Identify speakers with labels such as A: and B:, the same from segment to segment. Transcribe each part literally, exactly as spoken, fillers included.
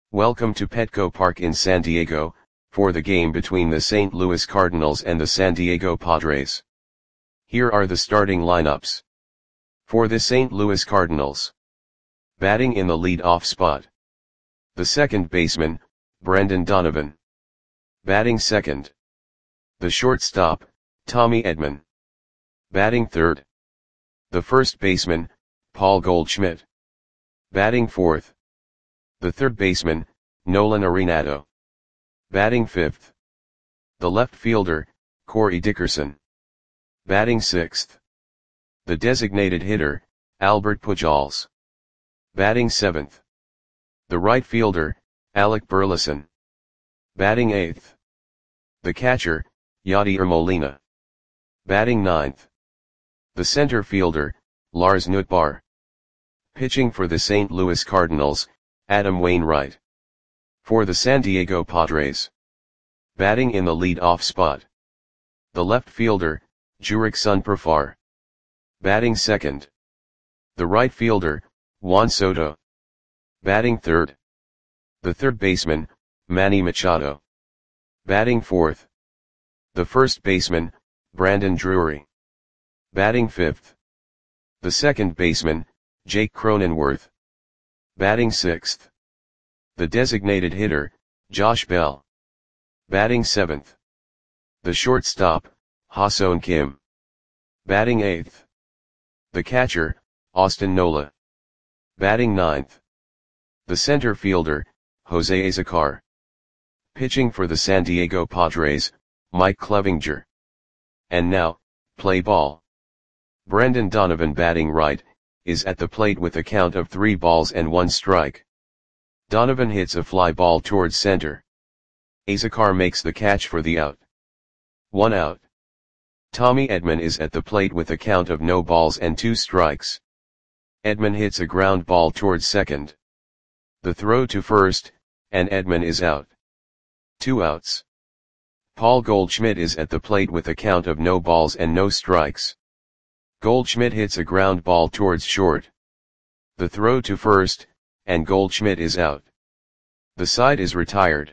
A: Welcome to Petco Park in San Diego, for the game between the Saint Louis Cardinals and the San Diego Padres. Here are the starting lineups. For the Saint Louis Cardinals. Batting in the lead-off spot. The second baseman, Brendan Donovan. Batting second. The shortstop, Tommy Edman. Batting third. The first baseman, Paul Goldschmidt. Batting fourth. The third baseman, Nolan Arenado. Batting fifth. The left fielder, Corey Dickerson. Batting sixth. The designated hitter, Albert Pujols. Batting seventh. The right fielder, Alec Burleson. Batting eighth. The catcher, Yadier Molina. Batting ninth. The center fielder, Lars Nootbaar. Pitching for the Saint Louis Cardinals, Adam Wainwright. For the San Diego Padres. Batting in the lead-off spot. The left fielder, Jurickson Profar. Batting second. The right fielder, Juan Soto. Batting third. The third baseman, Manny Machado. Batting fourth. The first baseman, Brandon Drury. Batting fifth. The second baseman, Jake Cronenworth. Batting sixth. The designated hitter, Josh Bell. Batting seventh. The shortstop, Ha-Seong Kim. Batting eighth. The catcher, Austin Nola. Batting ninth. The center fielder, Jose Azocar. Pitching for the San Diego Padres, Mike Clevinger. And now, play ball. Brendan Donovan batting right, is at the plate with a count of three balls and one strike. Donovan hits a fly ball towards center. Azocar makes the catch for the out. One out. Tommy Edman is at the plate with a count of no balls and two strikes. Edman hits a ground ball towards second. The throw to first, and Edman is out. Two outs. Paul Goldschmidt is at the plate with a count of no balls and no strikes. Goldschmidt hits a ground ball towards short. The throw to first, and Goldschmidt is out. The side is retired.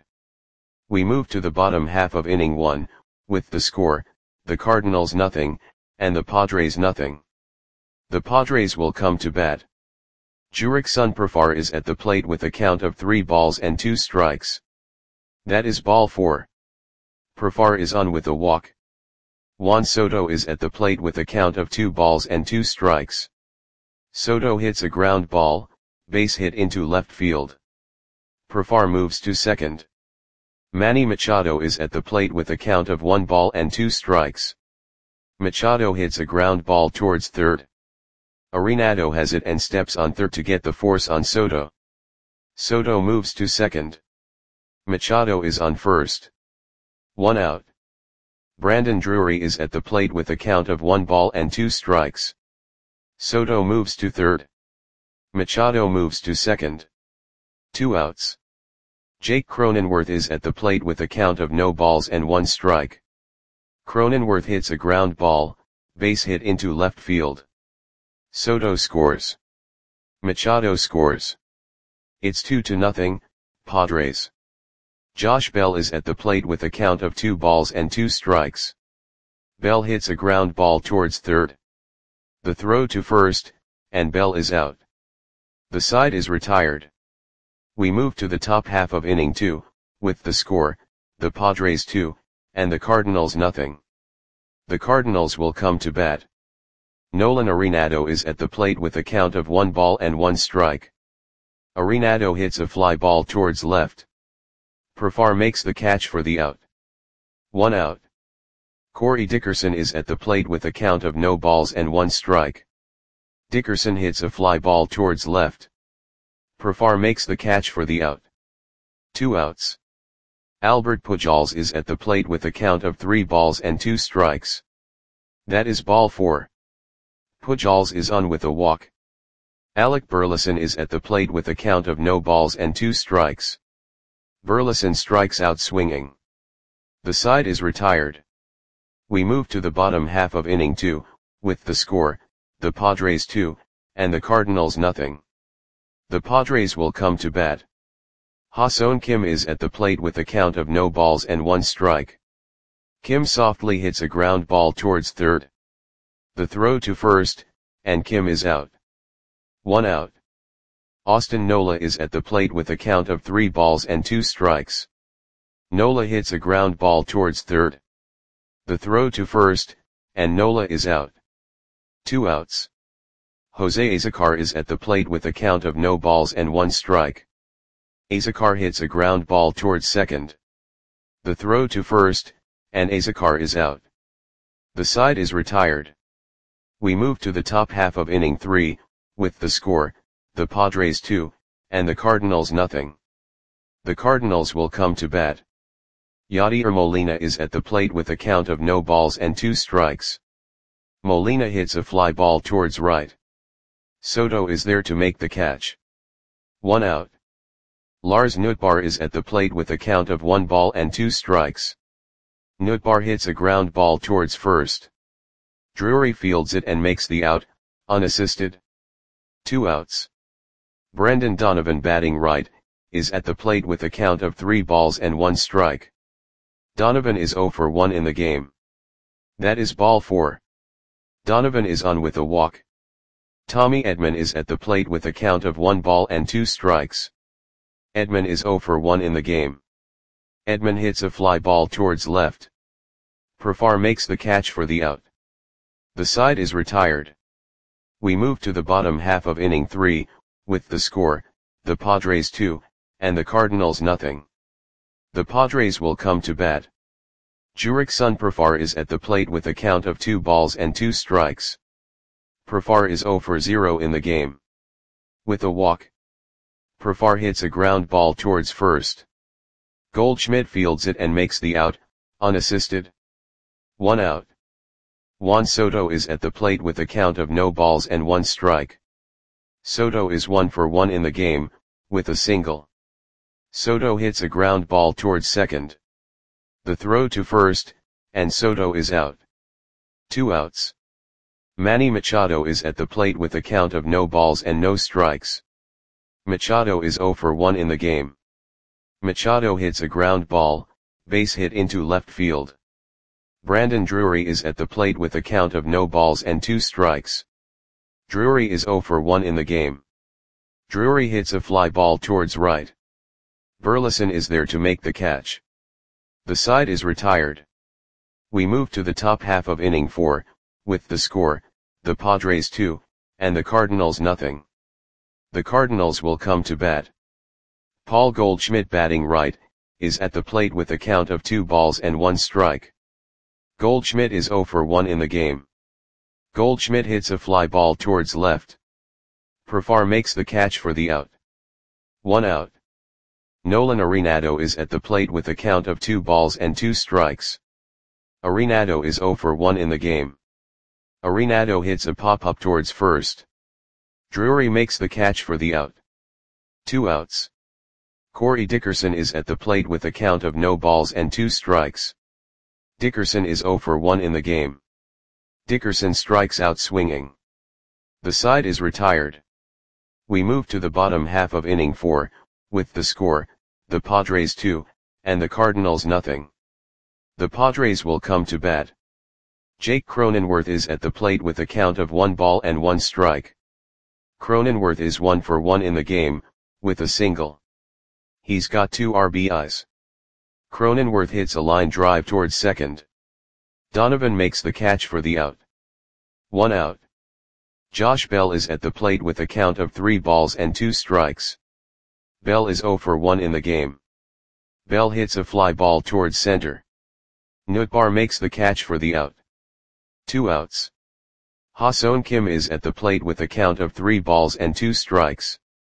A: We move to the bottom half of inning one, with the score, the Cardinals nothing, and the Padres nothing. The Padres will come to bat. Jurickson Profar is at the plate with a count of three balls and two strikes. That is ball four. Profar is on with a walk. Juan Soto is at the plate with a count of two balls and two strikes. Soto hits a ground ball, base hit into left field. Profar moves to second. Manny Machado is at the plate with a count of one ball and two strikes. Machado hits a ground ball towards third. Arenado has it and steps on third to get the force on Soto. Soto moves to second. Machado is on first. One out. Brandon Drury is at the plate with a count of one ball and two strikes. Soto moves to third. Machado moves to second. Two outs. Jake Cronenworth is at the plate with a count of no balls and one strike. Cronenworth hits a ground ball, base hit into left field. Soto scores. Machado scores. It's two to nothing, Padres. Josh Bell is at the plate with a count of two balls and two strikes. Bell hits a ground ball towards third. The throw to first, and Bell is out. The side is retired. We move to the top half of inning two, with the score, the Padres two, and the Cardinals nothing. The Cardinals will come to bat. Nolan Arenado is at the plate with a count of one ball and one strike. Arenado hits a fly ball towards left. Profar makes the catch for the out. One out. Corey Dickerson is at the plate with a count of no balls and one strike. Dickerson hits a fly ball towards left. Profar makes the catch for the out. Two outs. Albert Pujols is at the plate with a count of three balls and two strikes. That is ball four. Pujols is on with a walk. Alec Burleson is at the plate with a count of no balls and two strikes. Burleson strikes out swinging. The side is retired. We move to the bottom half of inning two, with the score, the Padres two, and the Cardinals nothing. The Padres will come to bat. Ha-Seong Kim is at the plate with a count of no balls and one strike. Kim softly hits a ground ball towards third. The throw to first, and Kim is out. One out. Austin Nola is at the plate with a count of three balls and two strikes. Nola hits a ground ball towards third. The throw to first, and Nola is out. Two outs. Jose Azocar is at the plate with a count of no balls and one strike. Azocar hits a ground ball towards second. The throw to first, and Azocar is out. The side is retired. We move to the top half of inning three, with the score, the Padres two, and the Cardinals nothing. The Cardinals will come to bat. Yadier Molina is at the plate with a count of no balls and two strikes. Molina hits a fly ball towards right. Soto is there to make the catch. One out. Lars Nootbaar is at the plate with a count of one ball and two strikes. Nootbaar hits a ground ball towards first. Drury fields it and makes the out, unassisted. Two outs. Brendan Donovan, batting right, is at the plate with a count of three balls and one strike. Donovan is zero for one in the game. That is ball four. Donovan is on with a walk. Tommy Edman is at the plate with a count of one ball and two strikes. Edman is zero for one in the game. Edman hits a fly ball towards left. Profar makes the catch for the out. The side is retired. We move to the bottom half of inning three, with the score, the Padres two, and the Cardinals nothing. The Padres will come to bat. Jurickson Profar is at the plate with a count of two balls and two strikes. Profar is zero for zero in the game. With a walk. Profar hits a ground ball towards first. Goldschmidt fields it and makes the out, unassisted. One out. Juan Soto is at the plate with a count of no balls and one strike. Soto is one for one in the game, with a single. Soto hits a ground ball towards second. The throw to first, and Soto is out. Two outs. Manny Machado is at the plate with a count of no balls and no strikes. Machado is zero for one in the game. Machado hits a ground ball, base hit into left field. Brandon Drury is at the plate with a count of no balls and two strikes. Drury is zero for one in the game. Drury hits a fly ball towards right. Burleson is there to make the catch. The side is retired. We move to the top half of inning four, with the score, the Padres two, and the Cardinals nothing. The Cardinals will come to bat. Paul Goldschmidt, batting right, is at the plate with a count of two balls and one strike. Goldschmidt is zero for one in the game. Goldschmidt hits a fly ball towards left. Profar makes the catch for the out. One out. Nolan Arenado is at the plate with a count of two balls and two strikes. Arenado is zero for one in the game. Arenado hits a pop-up towards first. Drury makes the catch for the out. Two outs. Corey Dickerson is at the plate with a count of no balls and two strikes. Dickerson is zero for one in the game. Dickerson strikes out swinging. The side is retired. We move to the bottom half of inning four, with the score, the Padres two, and the Cardinals nothing. The Padres will come to bat. Jake Cronenworth is at the plate with a count of one ball and one strike. Cronenworth is one for one in the game, with a single. He's got two R B Is. Cronenworth hits a line drive towards second. Donovan makes the catch for the out. One out. Josh Bell is at the plate with a count of three balls and two strikes. Bell is zero for one in the game. Bell hits a fly ball towards center. Nootbaar makes the catch for the out. Two outs. Ha-Seong Kim is at the plate with a count of three balls and two strikes.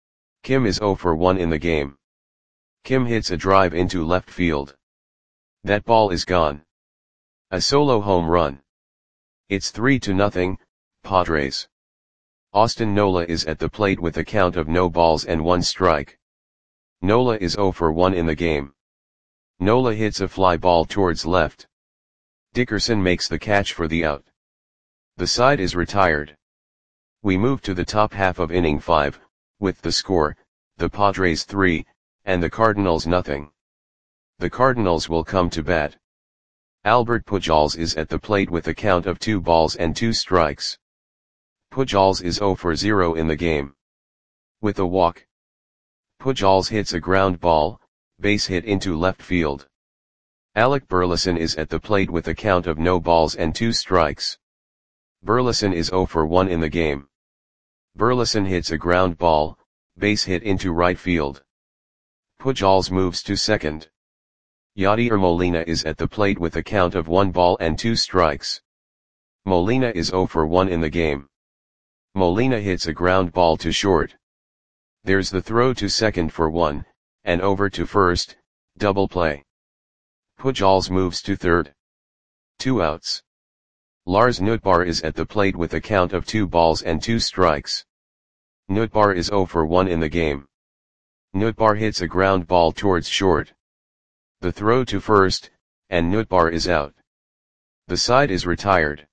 A: Kim is zero for one in the game. Kim hits a drive into left field. That ball is gone. A solo home run. It's three to nothing, Padres. Austin Nola is at the plate with a count of no balls and one strike. Nola is zero for one in the game. Nola hits a fly ball towards left. Dickerson makes the catch for the out. The side is retired. We move to the top half of inning five, with the score, the Padres three, and the Cardinals nothing. The Cardinals will come to bat. Albert Pujols is at the plate with a count of two balls and two strikes. Pujols is zero for zero in the game. With a walk. Pujols hits a ground ball, base hit into left field. Alec Burleson is at the plate with a count of no balls and two strikes. Burleson is zero for one in the game. Burleson hits a ground ball, base hit into right field. Pujols moves to second. Yadier Molina is at the plate with a count of one ball and two strikes. Molina is zero for one in the game. Molina hits a ground ball to short. There's the throw to second for one, and over to first, double play. Pujols moves to third. Two outs. Lars Nootbaar is at the plate with a count of two balls and two strikes. Nootbaar is zero for one in the game. Nootbaar hits a ground ball towards short. The throw to first, and Nootbaar is out. The side is retired.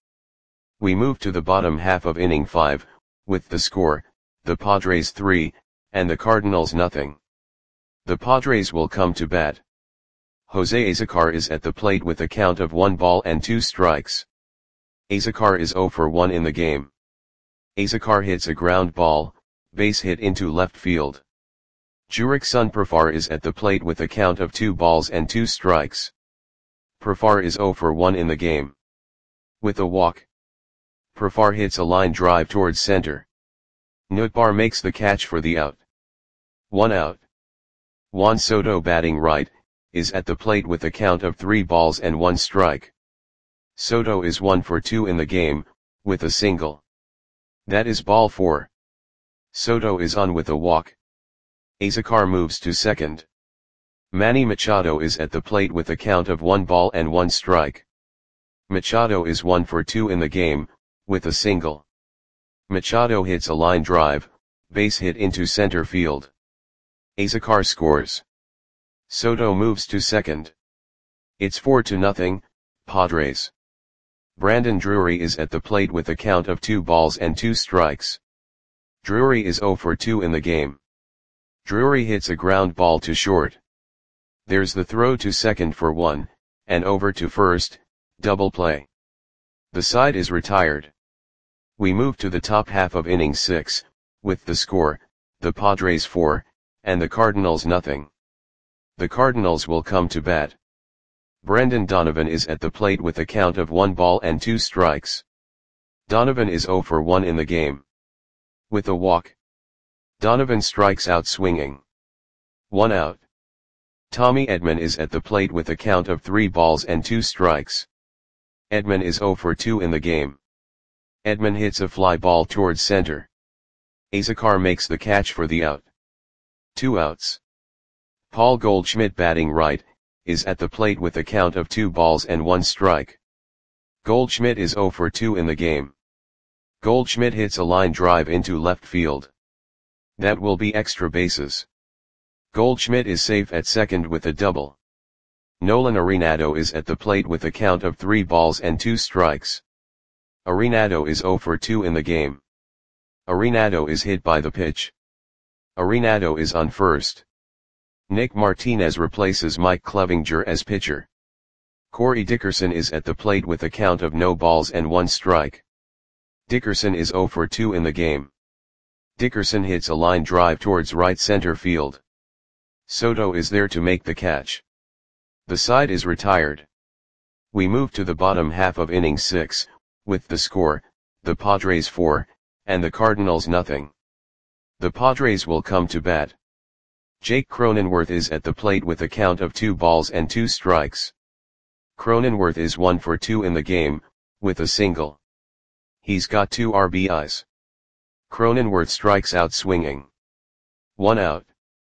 A: We move to the bottom half of inning five, with the score, the Padres three, and the Cardinals nothing. The Padres will come to bat. Jose Azocar is at the plate with a count of one ball and two strikes. Azocar is zero for one in the game. Azocar hits a ground ball, base hit into left field. Jurickson Profar is at the plate with a count of two balls and two strikes. Profar is zero for one in the game. With a walk. Profar hits a line drive towards center. Nootbaar makes the catch for the out. One out. Juan Soto, batting right, is at the plate with a count of three balls and one strike. Soto is one for two in the game, with a single. That is ball four. Soto is on with a walk. Azocar moves to second. Manny Machado is at the plate with a count of one ball and one strike. Machado is one for two in the game, with a single. Machado hits a line drive, base hit into center field. Azocar scores. Soto moves to second. It's four to nothing, Padres. Brandon Drury is at the plate with a count of two balls and two strikes. Drury is zero for two in the game. Drury hits a ground ball to short. There's the throw to second for one, and over to first, double play. The side is retired. We move to the top half of inning six, with the score, the Padres four, and the Cardinals nothing. The Cardinals will come to bat. Brendan Donovan is at the plate with a count of one ball and two strikes. Donovan is zero for one in the game. With a walk. Donovan strikes out swinging. One out. Tommy Edman is at the plate with a count of three balls and two strikes. Edman is zero for two in the game. Edman hits a fly ball towards center. Azocar makes the catch for the out. Two outs. Paul Goldschmidt, batting right, is at the plate with a count of two balls and one strike. Goldschmidt is zero for two in the game. Goldschmidt hits a line drive into left field. That will be extra bases. Goldschmidt is safe at second with a double. Nolan Arenado is at the plate with a count of three balls and two strikes. Arenado is zero for two in the game. Arenado is hit by the pitch. Arenado is on first. Nick Martinez replaces Mike Clevinger as pitcher. Corey Dickerson is at the plate with a count of no balls and one strike. Dickerson is zero for two in the game. Dickerson hits a line drive towards right center field. Soto is there to make the catch. The side is retired. We move to the bottom half of inning six, with the score, the Padres four, and the Cardinals nothing. The Padres will come to bat. Jake Cronenworth is at the plate with a count of two balls and two strikes. Cronenworth is one for two in the game, with a single. He's got two R B Is. Cronenworth strikes out swinging. One out.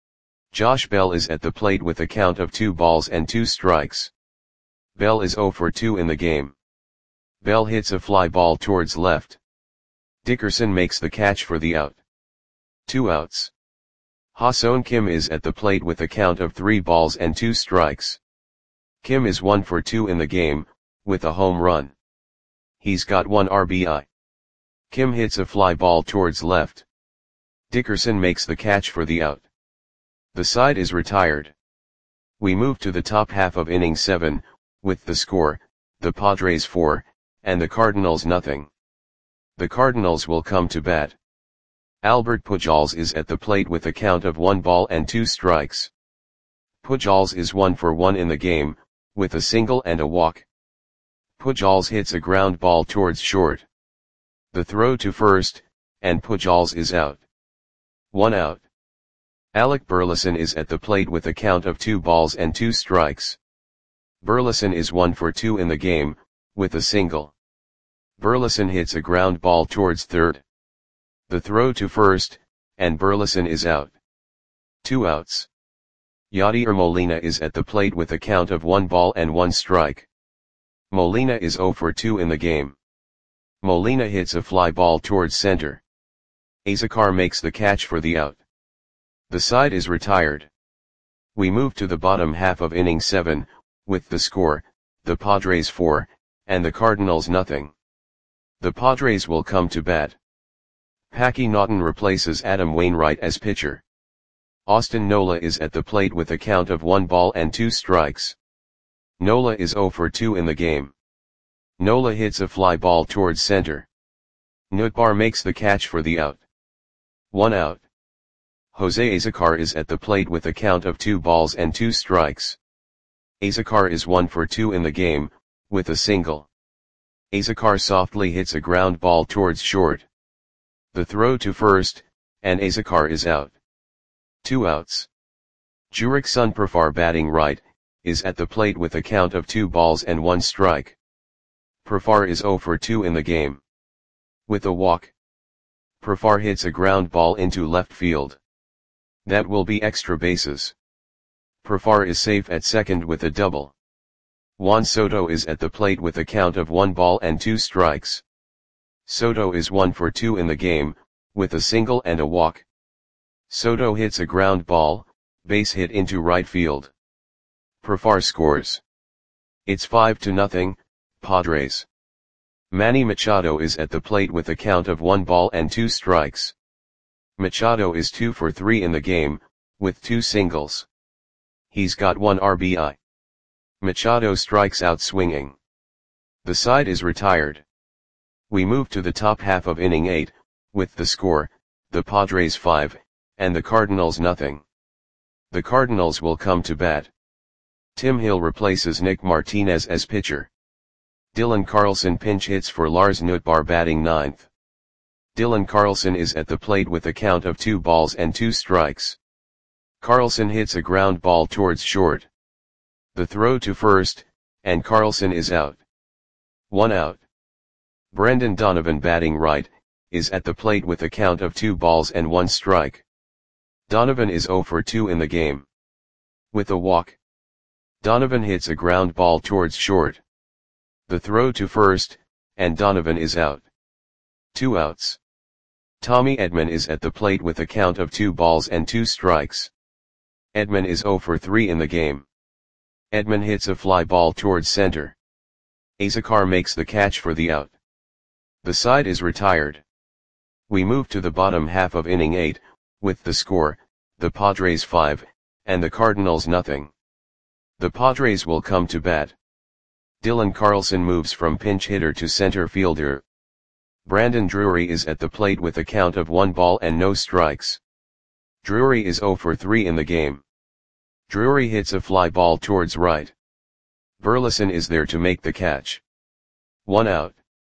A: Josh Bell is at the plate with a count of two balls and two strikes. Bell is zero for two in the game. Bell hits a fly ball towards left. Dickerson makes the catch for the out. Two outs. Ha-Seong Kim is at the plate with a count of three balls and two strikes. Kim is one for two in the game, with a home run. He's got one R B I. Kim hits a fly ball towards left. Dickerson makes the catch for the out. The side is retired. We move to the top half of inning seven, with the score, the Padres four, and the Cardinals nothing. The Cardinals will come to bat. Albert Pujols is at the plate with a count of one ball and two strikes. Pujols is one for one in the game, with a single and a walk. Pujols hits a ground ball towards short. The throw to first, and Pujols is out. One out. Alec Burleson is at the plate with a count of two balls and two strikes. Burleson is one for two in the game, with a single. Burleson hits a ground ball towards third. The throw to first, and Burleson is out. Two outs. Yadier Molina is at the plate with a count of one ball and one strike. Molina is zero for two in the game. Molina hits a fly ball towards center. Azocar makes the catch for the out. The side is retired. We move to the bottom half of inning seven, with the score, the Padres four, and the Cardinals nothing. The Padres will come to bat. Packy Naughton replaces Adam Wainwright as pitcher. Austin Nola is at the plate with a count of one ball and two strikes. Nola is zero for two in the game. Nola hits a fly ball towards center. Nootbaar makes the catch for the out. One out. Jose Azocar is at the plate with a count of two balls and two strikes. Azocar is one for two in the game, with a single. Azocar softly hits a ground ball towards short. The throw to first, and Azocar is out. Two outs. Jurickson Profar batting right, is at the plate with a count of two balls and one strike. Profar is zero for two in the game. With a walk. Profar hits a ground ball into left field. That will be extra bases. Profar is safe at second with a double. Juan Soto is at the plate with a count of one ball and two strikes. Soto is one for two in the game, with a single and a walk. Soto hits a ground ball, base hit into right field. Profar scores. It's five to nothing, Padres. Manny Machado is at the plate with a count of one ball and two strikes. Machado is two for three in the game, with two singles. He's got one R B I. Machado strikes out swinging. The side is retired. We move to the top half of inning eight, with the score, the Padres five, and the Cardinals nothing. The Cardinals will come to bat. Tim Hill replaces Nick Martinez as pitcher. Dylan Carlson pinch hits for Lars Nootbaar batting ninth. Dylan Carlson is at the plate with a count of two balls and two strikes. Carlson hits a ground ball towards short. The throw to first, and Carlson is out. One out. Brendan Donovan batting right, is at the plate with a count of two balls and one strike. Donovan is zero for two in the game. With a walk. Donovan hits a ground ball towards short. The throw to first, and Donovan is out. Two outs. Tommy Edman is at the plate with a count of two balls and two strikes. Edman is zero for three in the game. Edman hits a fly ball towards center. Azocar makes the catch for the out. The side is retired. We move to the bottom half of inning eight, with the score, the Padres five, and the Cardinals nothing. The Padres will come to bat. Dylan Carlson moves from pinch hitter to center fielder. Brandon Drury is at the plate with a count of one ball and no strikes. Drury is zero for three in the game. Drury hits a fly ball towards right. Burleson is there to make the catch. One out.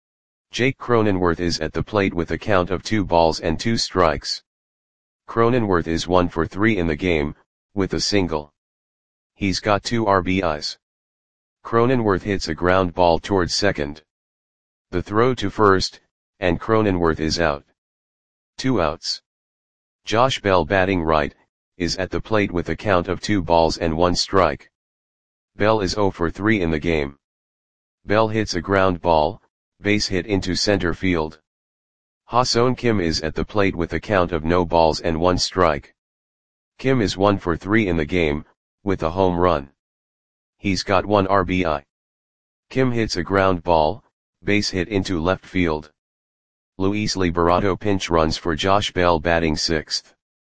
A: Jake Cronenworth is at the plate with a count of two balls and two strikes. Cronenworth is one for three in the game, with a single. He's got two R B Is. Cronenworth hits a ground ball towards second. The throw to first, and Cronenworth is out. Two outs. Josh Bell batting right, is at the plate with a count of two balls and one strike. Bell is zero for three in the game. Bell hits a ground ball, base hit into center field. Ha-Seong Kim is at the plate with a count of no balls and one strike. Kim is one for three in the game, with a home run. He's got one R B I. Kim hits a ground ball, base hit into left field. Luis Liberato pinch runs for Josh Bell batting sixth.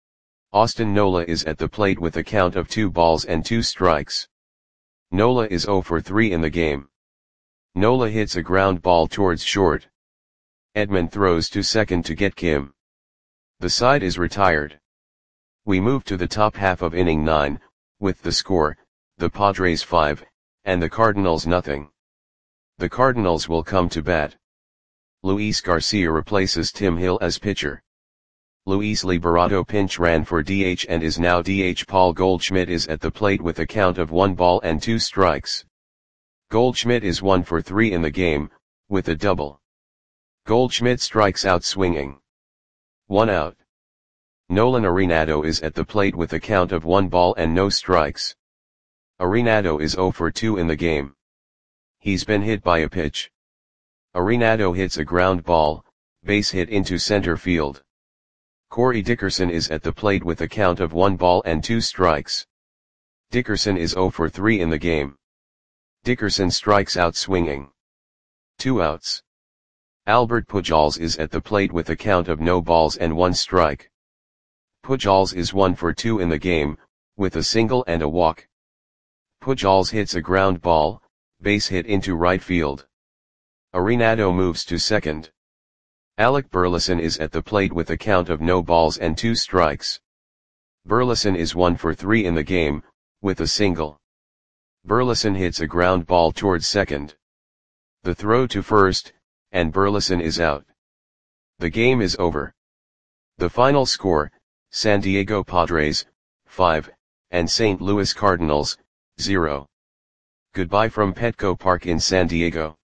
A: Austin Nola is at the plate with a count of two balls and two strikes. Nola is zero for three in the game. Nola hits a ground ball towards short. Edman throws to second to get Kim. The side is retired. We move to the top half of inning nine, with the score, the Padres five, and the Cardinals nothing. The Cardinals will come to bat. Luis Garcia replaces Tim Hill as pitcher. Luis Liberato pinch ran for D H and is now D H. Paul Goldschmidt is at the plate with a count of one ball and two strikes. Goldschmidt is one for three in the game, with a double. Goldschmidt strikes out swinging. One out. Nolan Arenado is at the plate with a count of one ball and no strikes. Arenado is zero for two in the game. He's been hit by a pitch. Arenado hits a ground ball, base hit into center field. Corey Dickerson is at the plate with a count of one ball and two strikes. Dickerson is zero for three in the game. Dickerson strikes out swinging. Two outs. Albert Pujols is at the plate with a count of no balls and one strike. Pujols is one for two in the game, with a single and a walk. Pujols hits a ground ball, base hit into right field. Arenado moves to second. Alec Burleson is at the plate with a count of no balls and two strikes. Burleson is one for three in the game, with a single. Burleson hits a ground ball towards second. The throw to first, and Burleson is out. The game is over. The final score, San Diego Padres, five, and Saint Louis Cardinals, zero. Goodbye from Petco Park in San Diego.